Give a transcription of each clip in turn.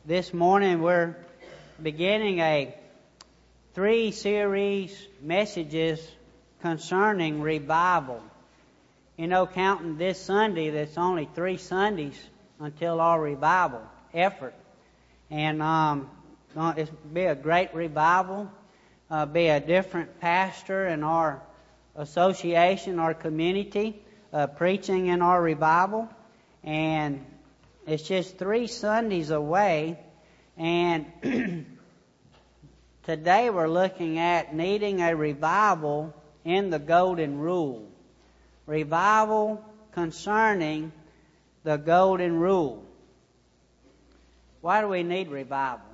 This morning we're beginning a 3-series messages concerning revival. You know, counting this Sunday, that's only 3 Sundays until our revival effort. And it'll be a great revival, be a different pastor in our association, our community, preaching in our revival. And it's just 3 Sundays away, and today we're looking at needing a revival in the Golden Rule. Revival concerning the Golden Rule. Why do we need revival?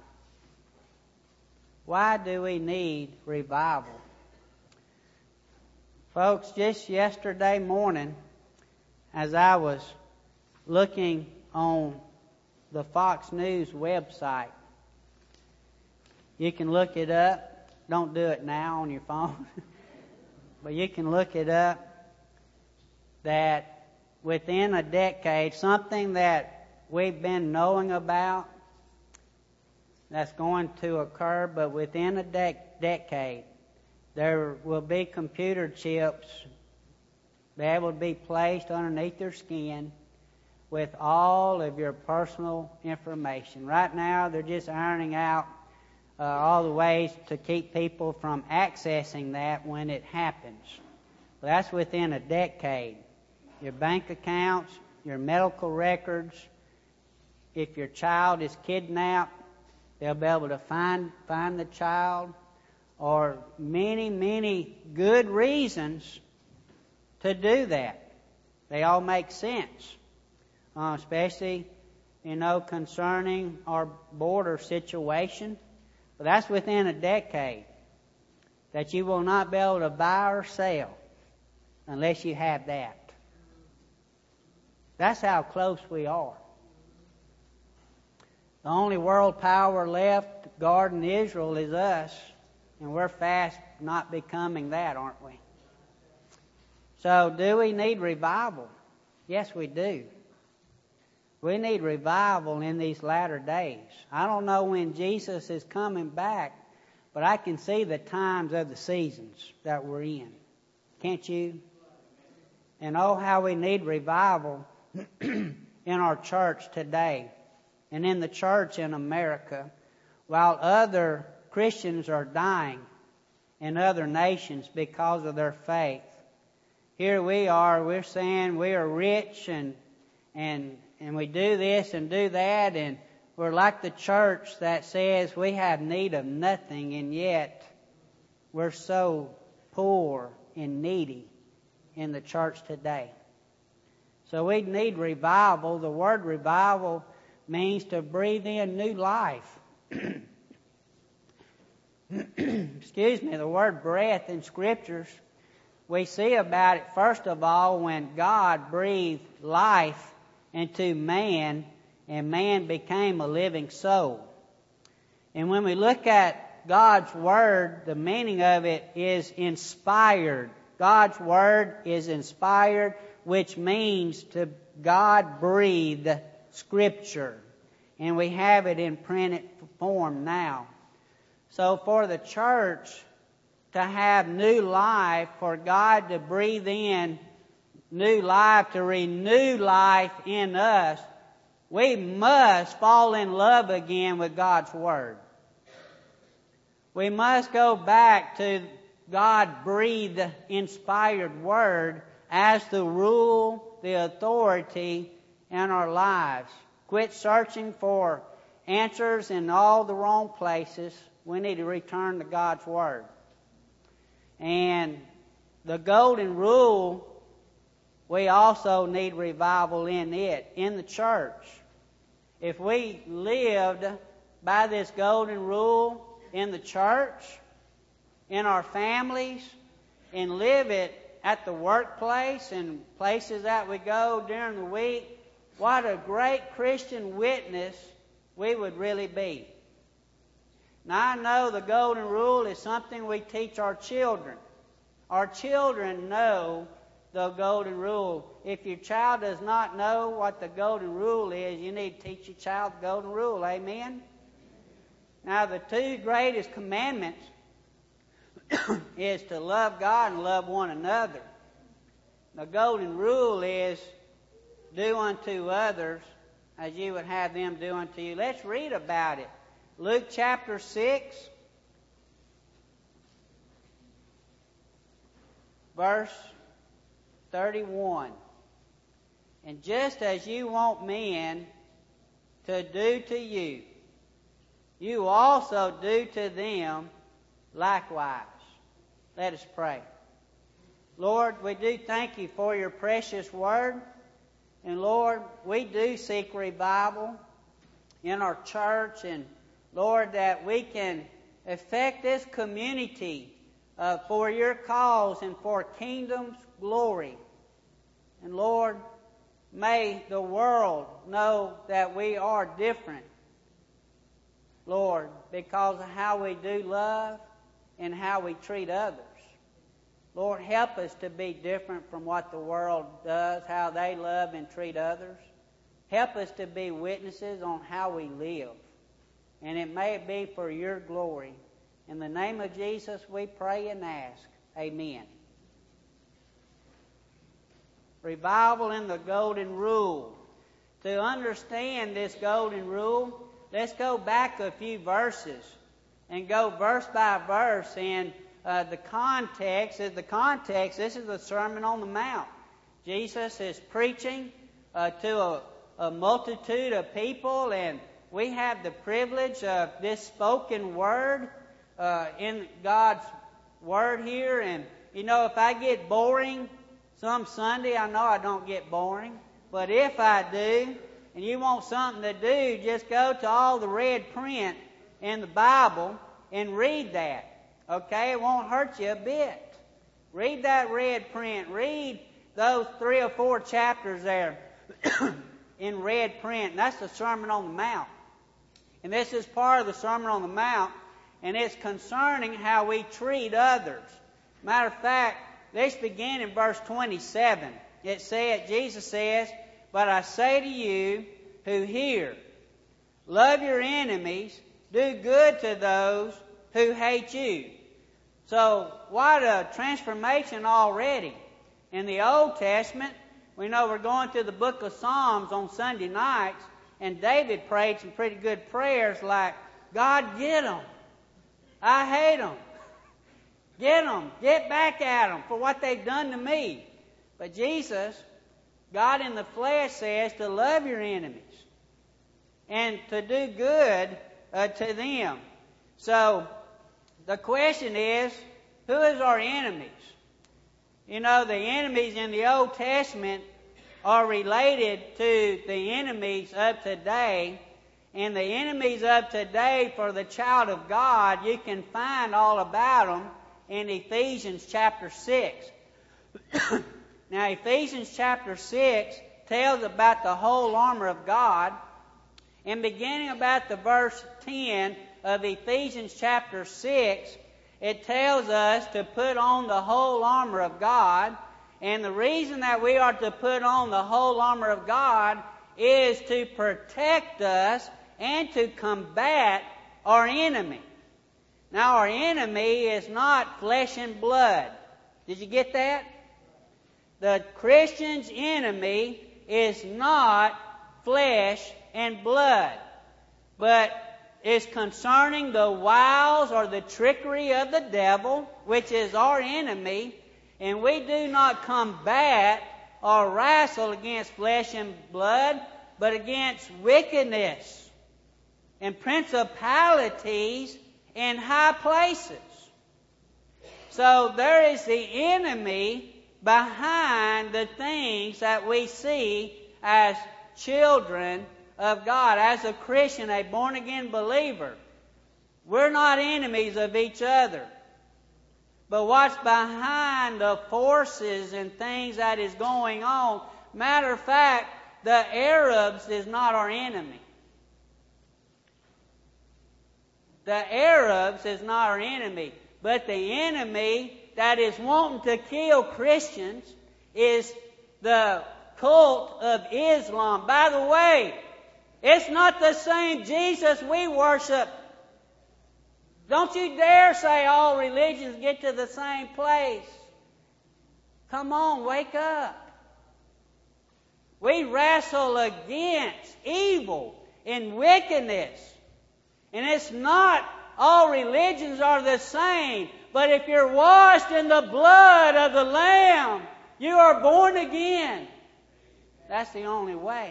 Why do we need revival? Folks, just yesterday morning, as I was looking on the Fox News website. You can look it up. Don't do it now on your phone. But you can look it up that within a decade, something that we've been knowing about that's going to occur, but within a decade, there will be computer chips be able to be placed underneath your skin with all of your personal information. Right now, they're just ironing out all the ways to keep people from accessing that when it happens. Well, that's within a decade. Your bank accounts, your medical records. If your child is kidnapped, they'll be able to find the child. Or many good reasons to do that. They all make sense. Especially, concerning our border situation. But that's within a decade that you will not be able to buy or sell unless you have that. That's how close we are. The only world power left guarding Israel is us, and we're fast not becoming that, aren't we? So, do we need revival? Yes, we do. We need revival in these latter days. I don't know when Jesus is coming back, but I can see the times of the seasons that we're in. Can't you? And oh, how we need revival in our church today and in the church in America, while other Christians are dying in other nations because of their faith. Here we are, we're saying we are rich and we do this and do that, and we're like the church that says we have need of nothing, and yet we're so poor and needy in the church today. So we need revival. The word revival means to breathe in new life. Excuse me, the word breath in Scriptures, we see about it first of all when God breathed life into man, and man became a living soul. And when we look at God's Word, the meaning of it is inspired. God's Word is inspired, which means to God breathed Scripture. And we have it in printed form now. So for the church to have new life, for God to breathe in new life, to renew life in us, we must fall in love again with God's Word. We must go back to God-breathed, inspired Word as the rule, the authority in our lives. Quit searching for answers in all the wrong places. We need to return to God's Word. And the Golden Rule, we also need revival in it, in the church. If we lived by this Golden Rule in the church, in our families, and live it at the workplace and places that we go during the week, what a great Christian witness we would really be. Now I know the Golden Rule is something we teach our children. Our children know the golden rule. If your child does not know what the golden rule is, you need to teach your child the golden rule. Amen? Now, the two greatest commandments is to love God and love one another. The golden rule is do unto others as you would have them do unto you. Let's read about it. Luke chapter 6, verse 31. And just as you want men to do to you, you also do to them likewise. Let us pray. Lord, we do thank you for your precious word. And Lord, we do seek revival in our church. And Lord, that we can affect this community for your cause and for kingdom's glory. And Lord, may the world know that we are different, Lord, because of how we do love and how we treat others. Lord, help us to be different from what the world does, how they love and treat others. Help us to be witnesses on how we live. And it may be for your glory. In the name of Jesus, we pray and ask. Amen. Revival in the golden rule. To understand this golden rule, let's go back a few verses and go verse by verse. And the context, this is the Sermon on the Mount. Jesus is preaching to a multitude of people, and we have the privilege of this spoken word in God's word here. And, you know, if I get boring some Sunday, I know I don't get boring. But if I do, and you want something to do, just go to all the red print in the Bible and read that. Okay? It won't hurt you a bit. Read that red print. Read those 3 or 4 chapters there in red print. And that's the Sermon on the Mount. And this is part of the Sermon on the Mount, and it's concerning how we treat others. Matter of fact, let's begin in verse 27. Jesus says, "But I say to you who hear, love your enemies, do good to those who hate you." So, what a transformation already. In the Old Testament, we know we're going through the book of Psalms on Sunday nights, and David prayed some pretty good prayers like, "God, get them. I hate them. Get them. Get back at them for what they've done to me." But Jesus, God in the flesh, says to love your enemies and to do good to them. So, the question is, who is our enemies? You know, the enemies in the Old Testament are related to the enemies of today. And the enemies of today for the child of God, you can find all about them in Ephesians chapter 6. Now, Ephesians chapter 6 tells about the whole armor of God. And beginning about the verse 10 of Ephesians chapter 6, it tells us to put on the whole armor of God. And the reason that we are to put on the whole armor of God is to protect us and to combat our enemy. Now, our enemy is not flesh and blood. Did you get that? The Christian's enemy is not flesh and blood, but is concerning the wiles or the trickery of the devil, which is our enemy. And we do not combat or wrestle against flesh and blood, but against wickedness and principalities in high places. So there is the enemy behind the things that we see as children of God, as a Christian, a born-again believer. We're not enemies of each other. But what's behind the forces and things that is going on, matter of fact, the Arabs is not our enemy. The Arabs is not our enemy. But the enemy that is wanting to kill Christians is the cult of Islam. By the way, it's not the same Jesus we worship. Don't you dare say all religions get to the same place. Come on, wake up. We wrestle against evil and wickedness. And it's not all religions are the same. But if you're washed in the blood of the Lamb, you are born again. That's the only way.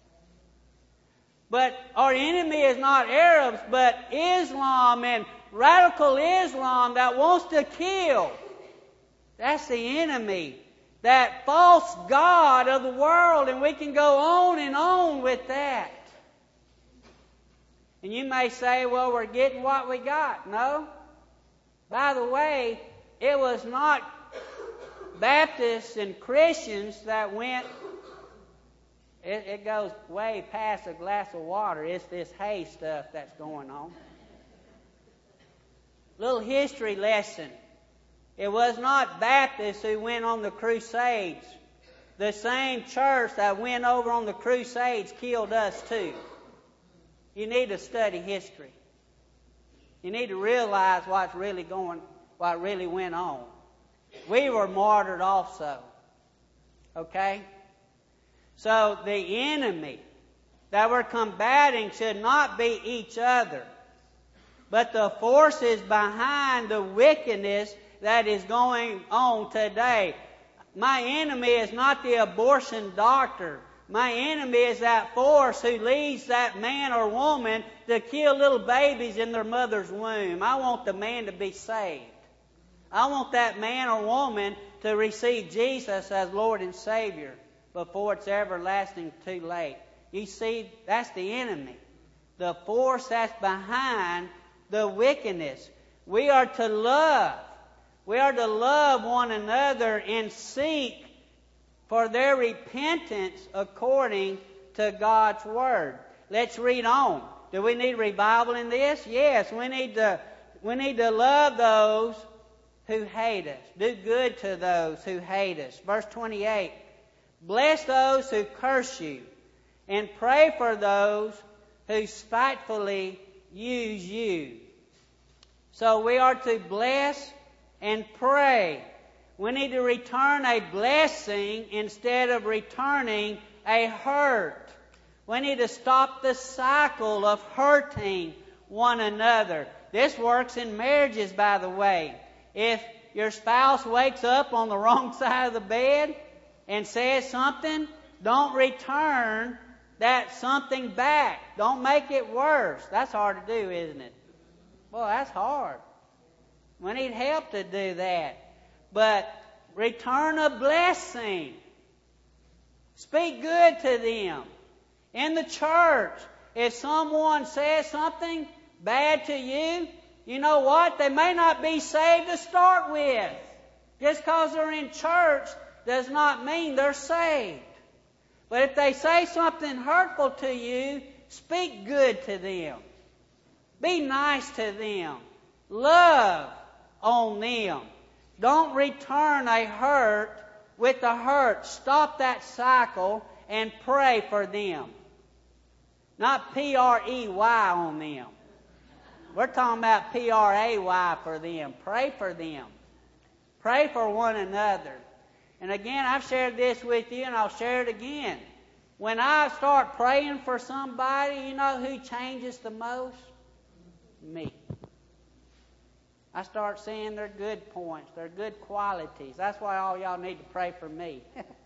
But our enemy is not Arabs, but Islam and radical Islam that wants to kill. That's the enemy. That false god of the world, and we can go on and on with that. And you may say, well, we're getting what we got. No. By the way, it was not Baptists and Christians that went, it goes way past a glass of water. It's this hay stuff that's going on. Little history lesson. It was not Baptists who went on the Crusades. The same church that went over on the Crusades killed us too. You need to study history. You need to realize what really went on. We were martyred also. Okay? So the enemy that we're combating should not be each other, but the forces behind the wickedness that is going on today. My enemy is not the abortion doctor. My enemy is that force who leads that man or woman to kill little babies in their mother's womb. I want the man to be saved. I want that man or woman to receive Jesus as Lord and Savior before it's everlasting too late. You see, that's the enemy. The force that's behind the wickedness. We are to love. We are to love one another and seek for their repentance according to God's Word. Let's read on. Do we need revival in this? Yes, we need to love those who hate us. Do good to those who hate us. Verse 28. Bless those who curse you, and pray for those who spitefully use you. So we are to bless and pray. We need to return a blessing instead of returning a hurt. We need to stop the cycle of hurting one another. This works in marriages, by the way. If your spouse wakes up on the wrong side of the bed and says something, don't return that something back. Don't make it worse. That's hard to do, isn't it? Well, that's hard. We need help to do that. But return a blessing. Speak good to them. In the church, if someone says something bad to you, you know what? They may not be saved to start with. Just because they're in church does not mean they're saved. But if they say something hurtful to you, speak good to them. Be nice to them. Love on them. Don't return a hurt with a hurt. Stop that cycle and pray for them. Not P-R-E-Y on them. We're talking about P-R-A-Y for them. Pray for them. Pray for one another. And again, I've shared this with you and I'll share it again. When I start praying for somebody, you know who changes the most? Me. I start seeing their good points, their good qualities. That's why all y'all need to pray for me.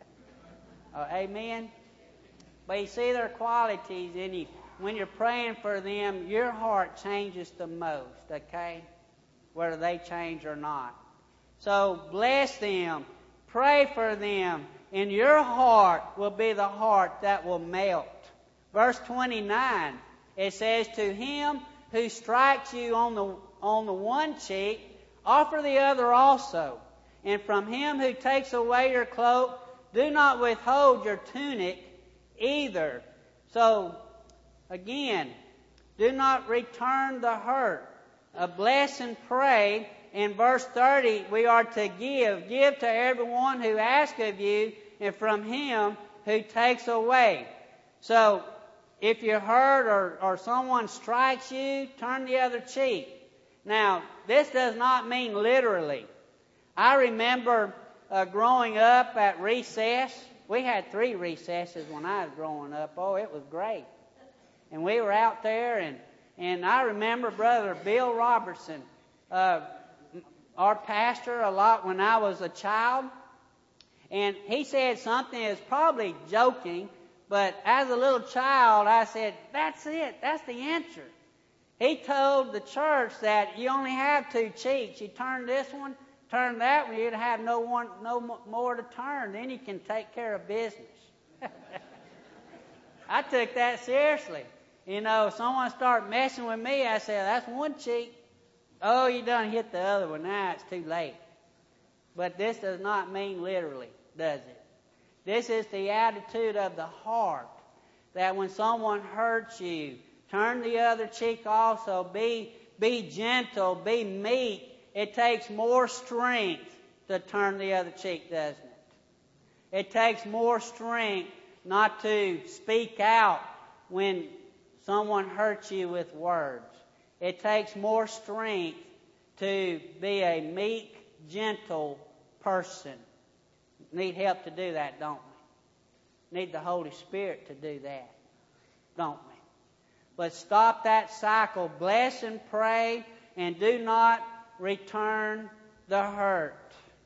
Amen? But you see their qualities, and when you're praying for them, your heart changes the most, okay? Whether they change or not. So bless them, pray for them, and your heart will be the heart that will melt. Verse 29, it says, to him who strikes you on the one cheek, offer the other also. And from him who takes away your cloak, do not withhold your tunic either. So, again, do not return the hurt. Bless and pray, in verse 30, we are to give. Give to everyone who asks of you, and from him who takes away. So, if you're hurt or someone strikes you, turn the other cheek. Now, this does not mean literally. I remember growing up at recess. We had 3 recesses when I was growing up. Oh, it was great. And we were out there, and I remember Brother Bill Robertson, our pastor, a lot when I was a child. And he said something that was probably joking, but as a little child, I said, that's it. That's the answer. He told the church that you only have 2 cheeks. You turn this one, turn that one, you'd have no more to turn. Then you can take care of business. I took that seriously. You know, if someone started messing with me, I said, that's 1 cheek. Oh, you done hit the other one. Now it's too late. But this does not mean literally, does it? This is the attitude of the heart, that when someone hurts you, turn the other cheek also. Be gentle, be meek. It takes more strength to turn the other cheek, doesn't it? It takes more strength not to speak out when someone hurts you with words. It takes more strength to be a meek, gentle person. Need help to do that, don't we? Need the Holy Spirit to do that, don't we? But stop that cycle. Bless and pray, and do not return the hurt.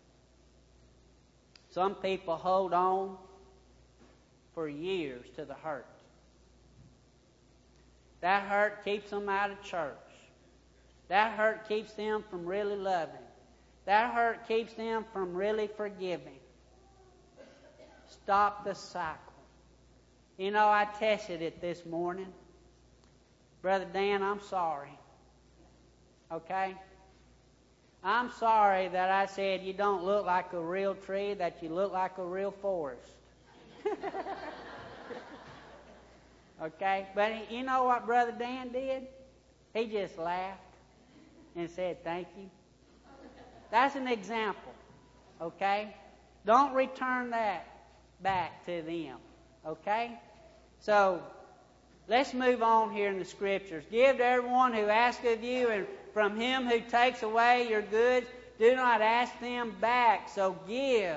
Some people hold on for years to the hurt. That hurt keeps them out of church. That hurt keeps them from really loving. That hurt keeps them from really forgiving. Stop the cycle. You know, I tested it this morning. Brother Dan, I'm sorry. Okay? I'm sorry that I said you don't look like a real tree, that you look like a real forest. Okay? But you know what Brother Dan did? He just laughed and said, thank you. That's an example. Okay? Don't return that back to them. Okay? So, let's move on here in the Scriptures. Give to everyone who asks of you, and from him who takes away your goods, do not ask them back. So give.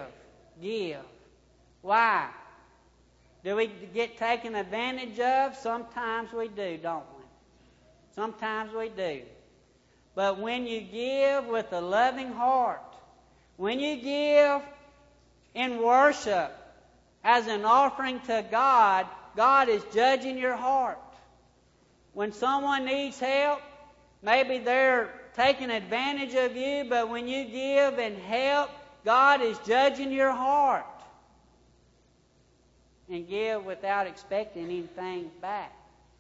Why? Do we get taken advantage of? Sometimes we do, don't we? Sometimes we do. But when you give with a loving heart, when you give in worship as an offering to God, God is judging your heart. When someone needs help, maybe they're taking advantage of you, but when you give and help, God is judging your heart. And give without expecting anything back.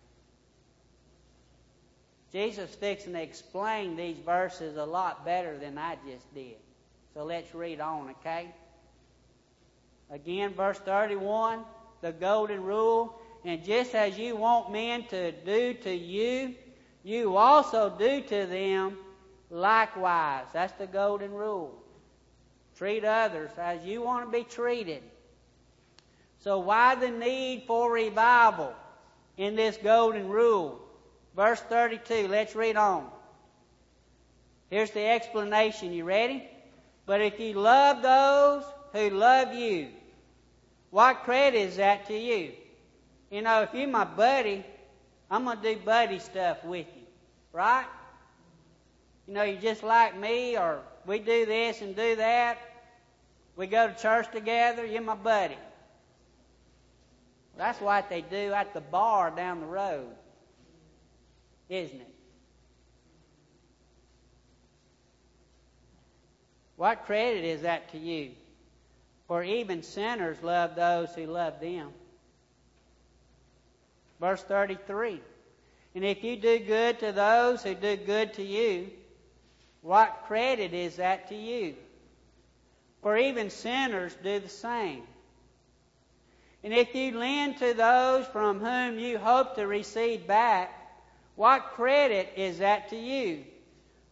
Jesus fixing to explain these verses a lot better than I just did. So let's read on, okay? Again, verse 31, the golden rule. And just as you want men to do to you, you also do to them likewise. That's the golden rule. Treat others as you want to be treated. So why the need for revival in this golden rule? Verse 32, let's read on. Here's the explanation. You ready? But if you love those who love you, what credit is that to you? You know, if you're my buddy, I'm going to do buddy stuff with you. Right? You know, you're just like me, or we do this and do that. We go to church together, you're my buddy. That's what they do at the bar down the road, isn't it? What credit is that to you? For even sinners love those who love them. Verse 33. And if you do good to those who do good to you, what credit is that to you? For even sinners do the same. And if you lend to those from whom you hope to receive back, what credit is that to you?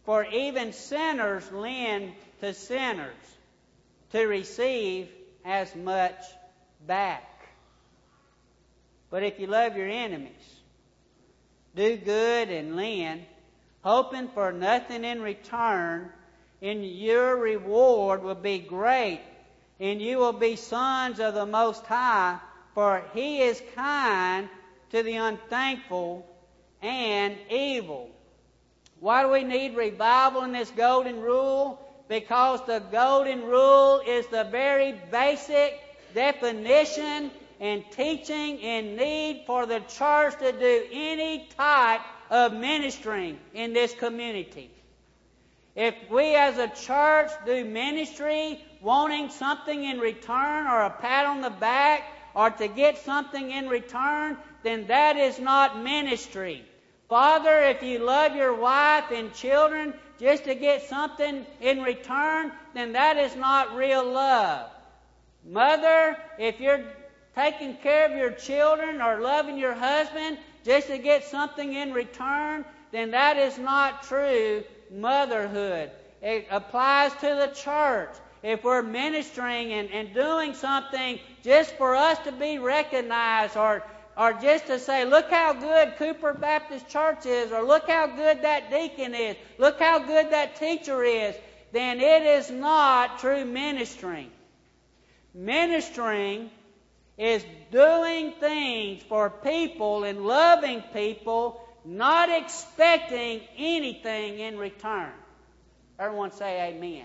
For even sinners lend to sinners to receive as much back. But if you love your enemies, do good and lend, hoping for nothing in return, and your reward will be great, and you will be sons of the Most High, for He is kind to the unthankful and evil. Why do we need revival in this golden rule? Because the golden rule is the very basic definition and teaching and need for the church to do any type of ministry in this community. If we as a church do ministry wanting something in return, or a pat on the back, or to get something in return, then that is not ministry. Father, if you love your wife and children just to get something in return, then that is not real love. Mother, if you're taking care of your children or loving your husband just to get something in return, then that is not true motherhood. It applies to the church. If we're ministering and doing something just for us to be recognized, or just to say, look how good Cooper Baptist Church is, or look how good that deacon is, look how good that teacher is, then it is not true ministering. Ministering is doing things for people and loving people, not expecting anything in return. Everyone say amen.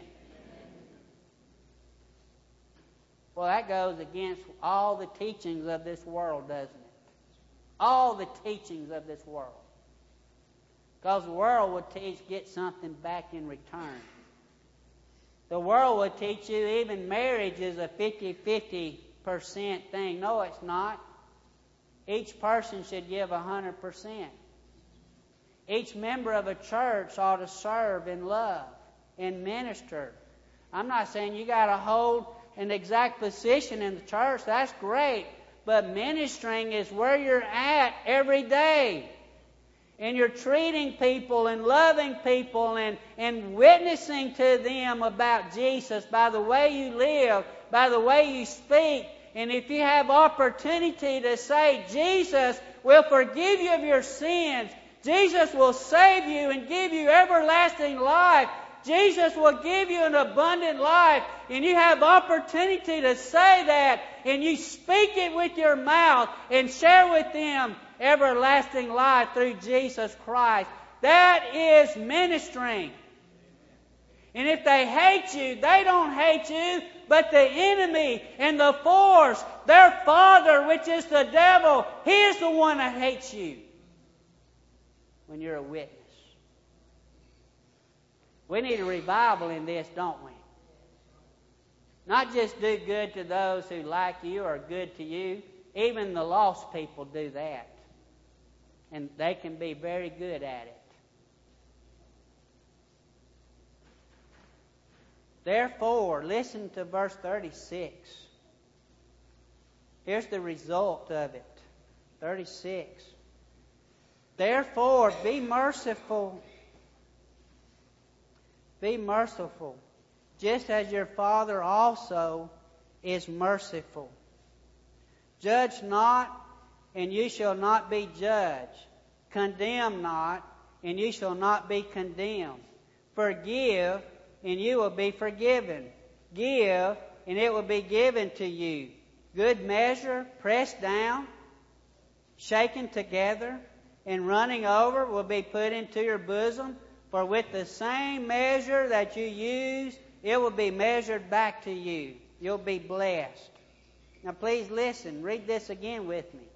Well, that goes against all the teachings of this world, doesn't it? All the teachings of this world. Because the world would teach get something back in return. The world would teach you even marriage is a 50-50% thing. No, it's not. Each person should give 100%. Each member of a church ought to serve and love and minister. I'm not saying you got to hold an exact position in the church. That's great. But ministering is where you're at every day. And you're treating people and loving people and witnessing to them about Jesus by the way you live, by the way you speak. And if you have opportunity to say, Jesus will forgive you of your sins, Jesus will save you and give you everlasting life, Jesus will give you an abundant life, and you have opportunity to say that, and you speak it with your mouth and share with them everlasting life through Jesus Christ. That is ministering. And if they hate you, they don't hate you, but the enemy and the force, their father, which is the devil, he is the one that hates you when you're a witness. We need a revival in this, don't we? Not just do good to those who like you or are good to you. Even the lost people do that. And they can be very good at it. Therefore, listen to verse 36. Here's the result of it. 36. Therefore, be merciful. Be merciful, just as your Father also is merciful. Judge not, and you shall not be judged. Condemn not, and you shall not be condemned. Forgive, and you will be forgiven. Give, and it will be given to you. Good measure, pressed down, shaken together, and running over will be put into your bosom. For with the same measure that you use, it will be measured back to you. You'll be blessed. Now please listen. Read this again with me.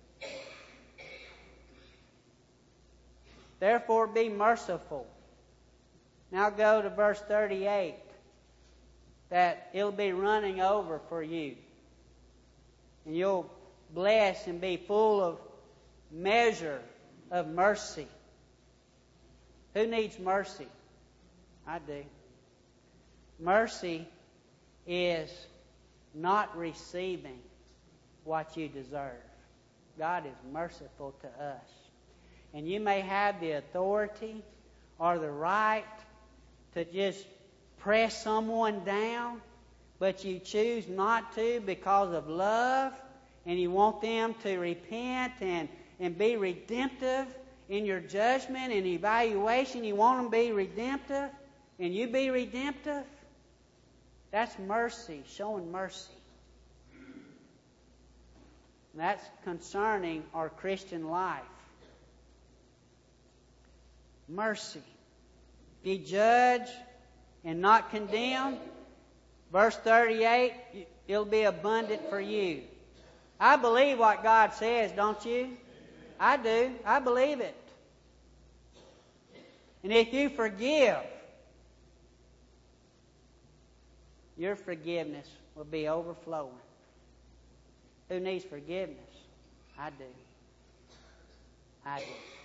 Therefore be merciful. Now go to verse 38. That it'll be running over for you. And you'll bless and be full of measure of mercy. Who needs mercy? I do. Mercy is not receiving what you deserve. God is merciful to us. And you may have the authority or the right to just press someone down, but you choose not to because of love, and you want them to repent and be redemptive in your judgment and evaluation. You want them to be redemptive, and you be redemptive. That's mercy, showing mercy. And that's concerning our Christian life. Mercy. If you judge and not condemn, verse 38, it'll be abundant for you. I believe what God says, don't you? I do. I believe it. And if you forgive, your forgiveness will be overflowing. Who needs forgiveness? I do. I do.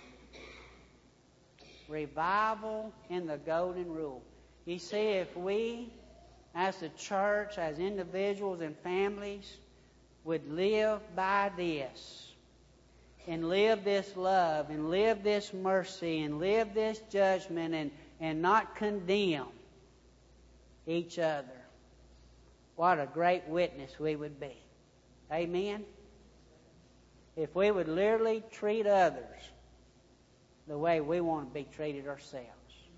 Revival in the golden rule. You see, if we, as the church, as individuals and families, would live by this, and live this love, and live this mercy, and live this judgment, and not condemn each other, what a great witness we would be. Amen? If we would literally treat others the way we want to be treated ourselves.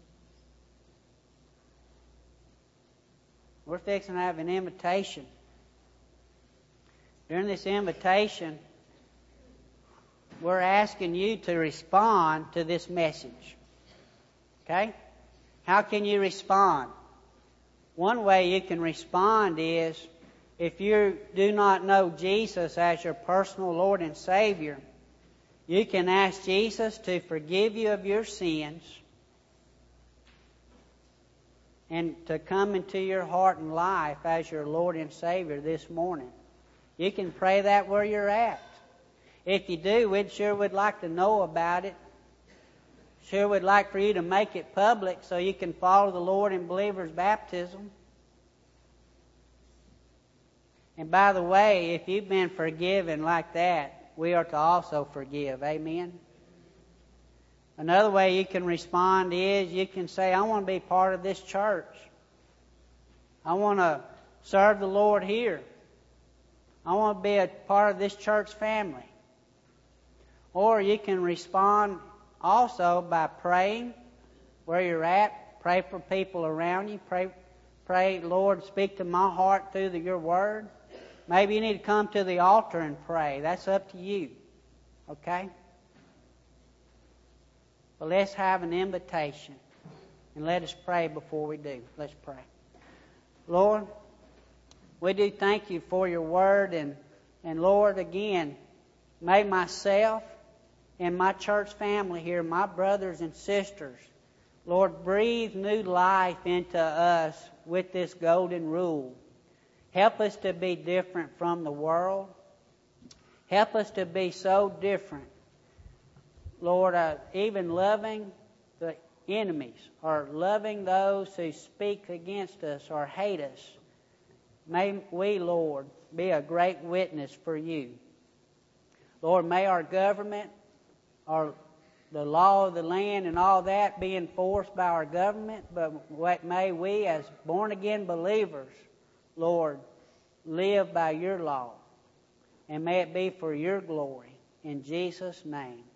We're fixing to have an invitation. During this invitation, we're asking you to respond to this message. Okay? How can you respond? One way you can respond is, if you do not know Jesus as your personal Lord and Savior, you can ask Jesus to forgive you of your sins and to come into your heart and life as your Lord and Savior this morning. You can pray that where you're at. If you do, we'd sure would like to know about it. Sure would like for you to make it public so you can follow the Lord in believer's baptism. And by the way, if you've been forgiven like that, we are to also forgive. Amen? Another way you can respond is you can say, I want to be part of this church. I want to serve the Lord here. I want to be a part of this church family. Or you can respond also by praying where you're at. Pray for people around you. Pray, Lord, speak to my heart through your word. Maybe you need to come to the altar and pray. That's up to you. Okay? But let's have an invitation. And let us pray before we do. Let's pray. Lord, we do thank you for your word. And Lord, again, may myself and my church family here, my brothers and sisters, Lord, breathe new life into us with this golden rule. Help us to be different from the world. Help us to be so different. Lord, even loving the enemies or loving those who speak against us or hate us. May we, Lord, be a great witness for you. Lord, may our government or the law of the land and all that be enforced by our government, but may we as born-again believers, Lord, live by your law. And may it be for your glory. In Jesus' name.